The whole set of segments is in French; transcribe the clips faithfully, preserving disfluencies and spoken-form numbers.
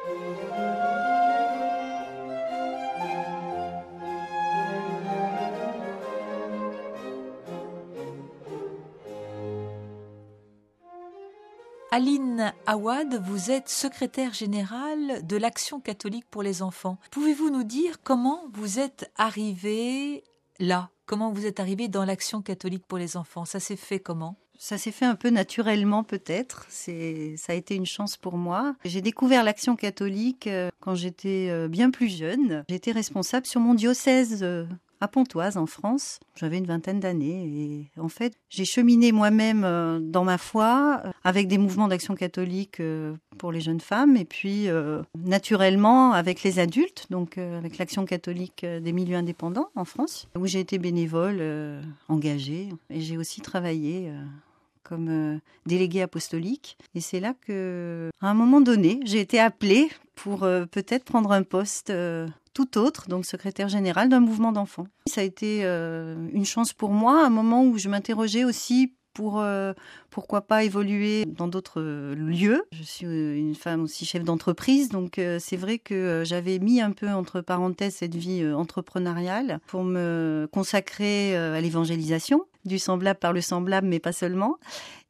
Aline Awad, vous êtes secrétaire générale de l'Action catholique pour les enfants. Pouvez-vous nous dire comment vous êtes arrivée là ? Comment vous êtes arrivée dans l'Action catholique pour les enfants ? Ça s'est fait comment ? Ça s'est fait un peu naturellement peut-être, c'est, ça a été une chance pour moi. J'ai découvert l'Action catholique quand j'étais bien plus jeune. J'étais responsable sur mon diocèse à Pontoise en France. J'avais une vingtaine d'années et en fait j'ai cheminé moi-même dans ma foi avec des mouvements d'Action catholique pour les jeunes femmes et puis euh, naturellement avec les adultes, donc euh, avec l'Action catholique des milieux indépendants en France, où j'ai été bénévole, euh, engagée et j'ai aussi travaillé euh, comme euh, déléguée apostolique. Et c'est là que, à un moment donné, j'ai été appelée pour euh, peut-être prendre un poste euh, tout autre, donc secrétaire générale d'un mouvement d'enfants. Ça a été euh, une chance pour moi, un moment où je m'interrogeais aussi pour euh, pourquoi pas évoluer dans d'autres euh, lieux. Je suis une femme aussi chef d'entreprise, donc euh, c'est vrai que euh, j'avais mis un peu entre parenthèses cette vie euh, entrepreneuriale pour me consacrer euh, à l'évangélisation, du semblable par le semblable, mais pas seulement.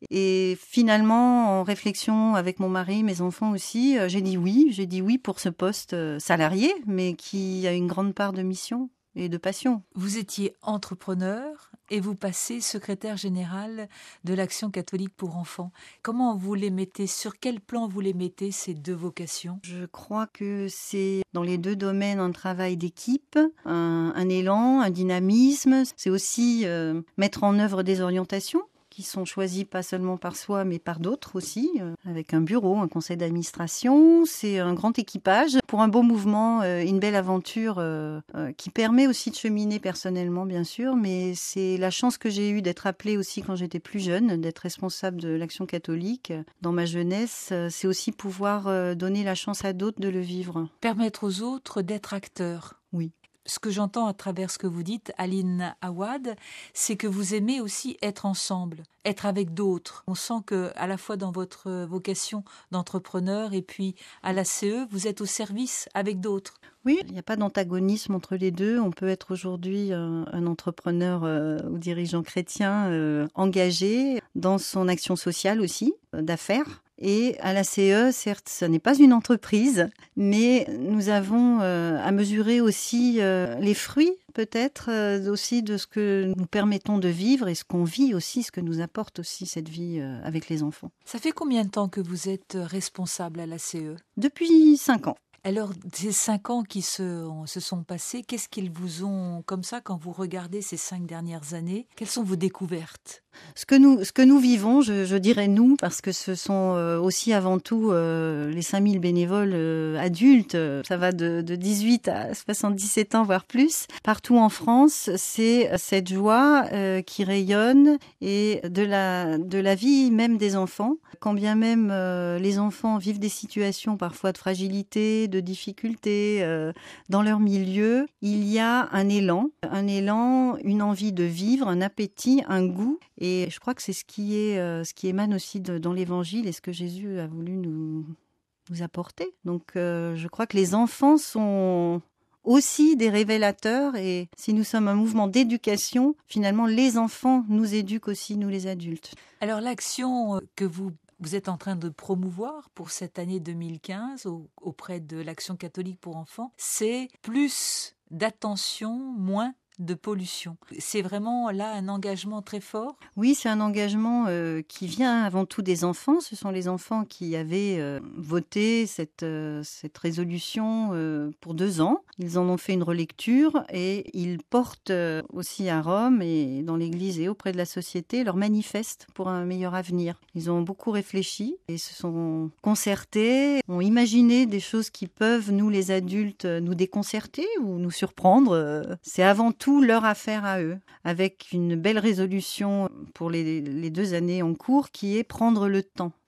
Et finalement, en réflexion avec mon mari, mes enfants aussi, euh, j'ai dit oui, j'ai dit oui pour ce poste euh, salarié, mais qui a une grande part de mission et de passion. Vous étiez entrepreneur et vous passez secrétaire général de l'Action catholique pour enfants. Comment vous les mettez, sur quel plan vous les mettez, ces deux vocations ? Je crois que c'est dans les deux domaines un travail d'équipe, un, un élan, un dynamisme. C'est aussi euh, mettre en œuvre des orientations qui sont choisis pas seulement par soi, mais par d'autres aussi, euh, avec un bureau, un conseil d'administration. C'est un grand équipage pour un beau mouvement, euh, une belle aventure euh, euh, qui permet aussi de cheminer personnellement, bien sûr, mais c'est la chance que j'ai eue d'être appelée aussi quand j'étais plus jeune, d'être responsable de l'Action catholique. Dans ma jeunesse, euh, c'est aussi pouvoir euh, donner la chance à d'autres de le vivre. Permettre aux autres d'être acteurs. Oui. Ce que j'entends à travers ce que vous dites, Aline Awad, c'est que vous aimez aussi être ensemble, être avec d'autres. On sent que, à la fois dans votre vocation d'entrepreneur et puis à l'A C E, vous êtes au service avec d'autres. Oui, il n'y a pas d'antagonisme entre les deux. On peut être aujourd'hui un, un entrepreneur euh, ou dirigeant chrétien euh, engagé dans son action sociale aussi, euh, d'affaires. Et à l'A C E, certes, ce n'est pas une entreprise, mais nous avons euh, à mesurer aussi euh, les fruits, peut-être, euh, aussi de ce que nous permettons de vivre et ce qu'on vit aussi, ce que nous apporte aussi cette vie euh, avec les enfants. Ça fait combien de temps que vous êtes responsable à l'A C E ? Depuis cinq ans. Alors, ces cinq ans qui se, se sont passés, qu'est-ce qu'ils vous ont, comme ça, quand vous regardez ces cinq dernières années, quelles sont vos découvertes ? Ce que nous, ce que nous vivons, je, je dirais nous, parce que ce sont euh, aussi avant tout euh, les cinq mille bénévoles euh, adultes, ça va de, de dix-huit à soixante-dix-sept ans, voire plus. Partout en France, c'est cette joie euh, qui rayonne et de la, de la vie même des enfants. Quand bien même euh, les enfants vivent des situations parfois de fragilité, de difficulté euh, dans leur milieu, il y a un élan, un élan, une envie de vivre, un appétit, un goût. Et je crois que c'est ce qui est, euh, ce qui émane aussi de, dans l'Évangile et ce que Jésus a voulu nous, nous apporter. Donc euh, je crois que les enfants sont aussi des révélateurs et si nous sommes un mouvement d'éducation, finalement les enfants nous éduquent aussi, nous les adultes. Alors l'action que vous Vous êtes en train de promouvoir pour cette année deux mille quinze au, auprès de l'Action catholique pour enfants, c'est plus d'attention, moins de pollution. C'est vraiment là un engagement très fort ? Oui, c'est un engagement euh, qui vient avant tout des enfants. Ce sont les enfants qui avaient euh, voté cette, euh, cette résolution euh, pour deux ans. Ils en ont fait une relecture et ils portent euh, aussi à Rome et dans l'Église et auprès de la société leur manifeste pour un meilleur avenir. Ils ont beaucoup réfléchi et se sont concertés, ont imaginé des choses qui peuvent, nous les adultes, nous déconcerter ou nous surprendre. C'est avant tout leur affaire à eux, avec une belle résolution pour les, les deux années en cours qui est prendre le temps.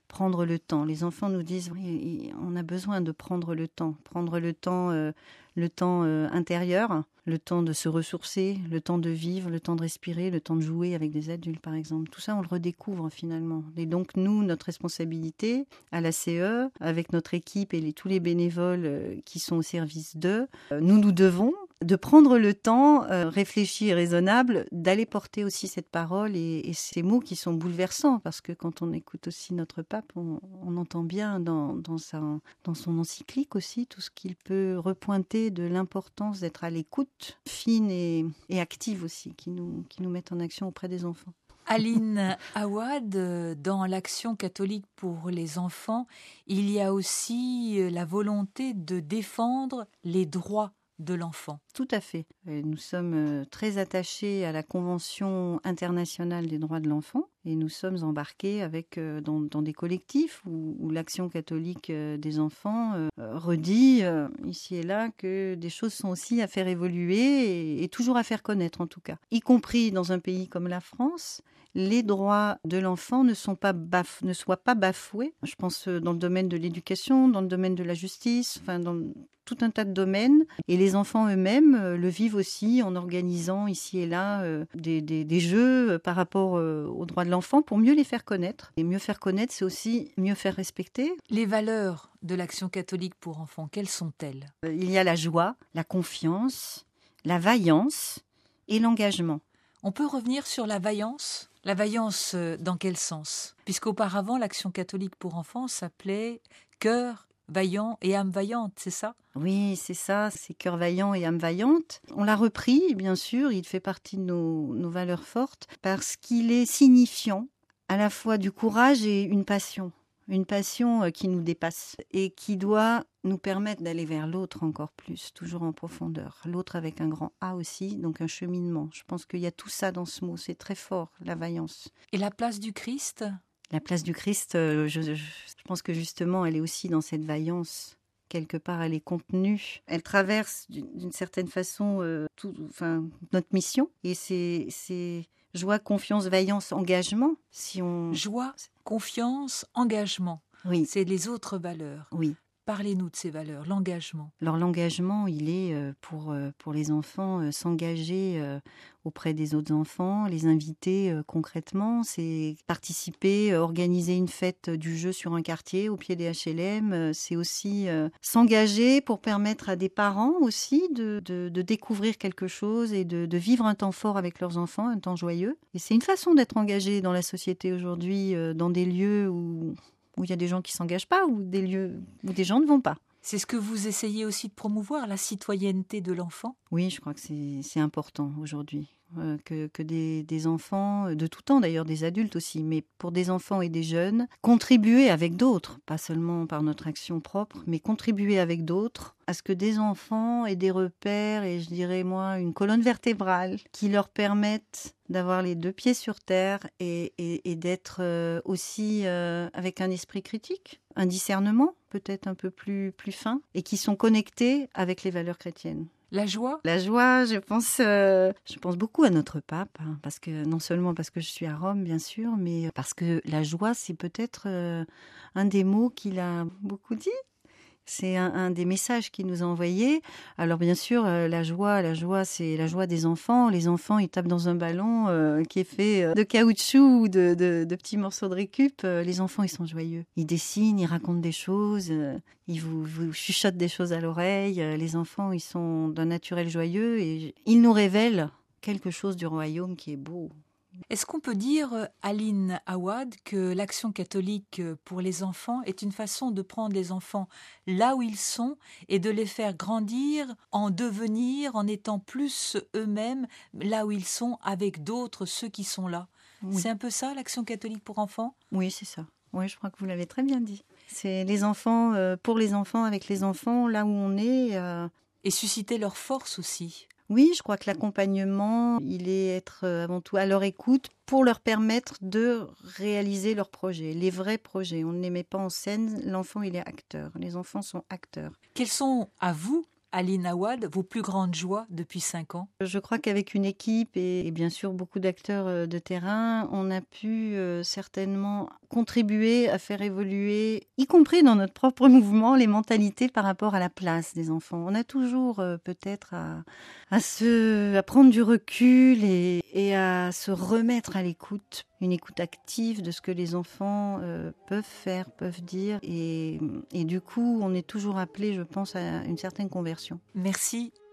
prendre le temps. Les enfants nous disent, oui, on a besoin de prendre le temps, prendre le temps, euh, le temps euh, intérieur, le temps de se ressourcer, le temps de vivre, le temps de respirer, le temps de jouer avec des adultes, par exemple. Tout ça, on le redécouvre finalement. Et donc, nous, notre responsabilité à la C E, avec notre équipe et les, tous les bénévoles euh, qui sont au service d'eux, euh, nous nous devons de prendre le temps euh, réfléchi et raisonnable d'aller porter aussi cette parole et, et ces mots qui sont bouleversants, parce que quand on écoute aussi notre pape, on, on entend bien dans, dans, sa, dans son encyclique aussi tout ce qu'il peut repointer de l'importance d'être à l'écoute fine et, et active aussi, qui nous, qui nous met en action auprès des enfants. Aline Awad, dans l'Action catholique pour les enfants, il y a aussi la volonté de défendre les droits de l'enfant. Tout à fait. Nous sommes très attachés à la Convention internationale des droits de l'enfant et nous sommes embarqués avec, dans, dans des collectifs où, où l'Action catholique des enfants euh, redit euh, ici et là que des choses sont aussi à faire évoluer et, et toujours à faire connaître en tout cas. Y compris dans un pays comme la France, les droits de l'enfant ne, sont pas baf- ne soient pas bafoués. Je pense dans le domaine de l'éducation, dans le domaine de la justice, enfin dans tout un tas de domaines. Et les enfants eux-mêmes euh, le vivent aussi en organisant ici et là euh, des, des, des jeux par rapport euh, aux droits de l'enfant pour mieux les faire connaître. Et mieux faire connaître, c'est aussi mieux faire respecter. Les valeurs de l'Action catholique pour enfants, quelles sont-elles ? Euh, il y a la joie, la confiance, la vaillance et l'engagement. On peut revenir sur la vaillance ? La vaillance, euh, dans quel sens ? Puisqu'auparavant, l'Action catholique pour enfants s'appelait « Cœur vaillant et âme vaillante », c'est ça ? Oui, c'est ça, c'est Cœur vaillant et âme vaillante. On l'a repris, bien sûr, il fait partie de nos, nos valeurs fortes, parce qu'il est signifiant à la fois du courage et une passion. Une passion qui nous dépasse et qui doit nous permettre d'aller vers l'autre encore plus, toujours en profondeur. L'autre avec un grand A aussi, donc un cheminement. Je pense qu'il y a tout ça dans ce mot, c'est très fort, la vaillance. Et la place du Christ ? La place du Christ, je, je, je pense que justement, elle est aussi dans cette vaillance. Quelque part, elle est contenue. Elle traverse d'une, d'une certaine façon euh, tout, enfin, notre mission. Et c'est, c'est joie, confiance, vaillance, engagement. Si on... Joie, confiance, engagement. Oui. C'est les autres valeurs. Oui. Parlez-nous de ces valeurs, l'engagement. Alors l'engagement, il est pour, pour les enfants s'engager auprès des autres enfants, les inviter concrètement, c'est participer, organiser une fête du jeu sur un quartier au pied des H L M, c'est aussi s'engager pour permettre à des parents aussi de, de, de découvrir quelque chose et de, de vivre un temps fort avec leurs enfants, un temps joyeux. Et c'est une façon d'être engagé dans la société aujourd'hui, dans des lieux où... où il y a des gens qui ne s'engagent pas, ou des lieux où des gens ne vont pas. C'est ce que vous essayez aussi de promouvoir, la citoyenneté de l'enfant ? Oui, je crois que c'est, c'est important aujourd'hui, euh, que, que des, des enfants, de tout temps d'ailleurs, des adultes aussi, mais pour des enfants et des jeunes, contribuer avec d'autres, pas seulement par notre action propre, mais contribuer avec d'autres à ce que des enfants aient des repères et je dirais moi une colonne vertébrale qui leur permettent d'avoir les deux pieds sur terre et, et, et d'être euh, aussi euh, avec un esprit critique, un discernement peut-être un peu plus, plus fin et qui sont connectés avec les valeurs chrétiennes. La joie ? La joie, je pense, euh, je pense beaucoup à notre pape, hein, parce que non seulement parce que je suis à Rome, bien sûr, mais parce que la joie, c'est peut-être euh, un des mots qu'il a beaucoup dit. C'est un, un des messages qu'il nous a envoyés. Alors bien sûr, euh, la joie, la joie, c'est la joie des enfants. Les enfants, ils tapent dans un ballon euh, qui est fait euh, de caoutchouc ou de, de, de petits morceaux de récup. Euh, les enfants, ils sont joyeux. Ils dessinent, ils racontent des choses, euh, ils vous, vous chuchotent des choses à l'oreille. Euh, les enfants, ils sont d'un naturel joyeux et ils nous révèlent quelque chose du royaume qui est beau. Est-ce qu'on peut dire, Aline Awad, que l'Action catholique pour les enfants est une façon de prendre les enfants là où ils sont et de les faire grandir, en devenir, en étant plus eux-mêmes là où ils sont avec d'autres, ceux qui sont là ? Oui. C'est un peu ça, l'Action catholique pour enfants ? Oui, c'est ça. Oui, je crois que vous l'avez très bien dit. C'est les enfants, euh, pour les enfants, avec les enfants, là où on est. Euh... Et susciter leur force aussi. Oui, je crois que l'accompagnement, il est être avant tout à leur écoute pour leur permettre de réaliser leurs projets, les vrais projets. On ne les met pas en scène, l'enfant, il est acteur. Les enfants sont acteurs. Quels sont, à vous, Aline Awad, vos plus grandes joies depuis cinq ans ? Je crois qu'avec une équipe et, et bien sûr beaucoup d'acteurs de terrain, on a pu euh, certainement contribuer à faire évoluer, y compris dans notre propre mouvement, les mentalités par rapport à la place des enfants. On a toujours euh, peut-être à, à, se, à prendre du recul et, et à se remettre à l'écoute, une écoute active de ce que les enfants euh, peuvent faire, peuvent dire. Et, et du coup, on est toujours appelé, je pense, à une certaine conversion. Merci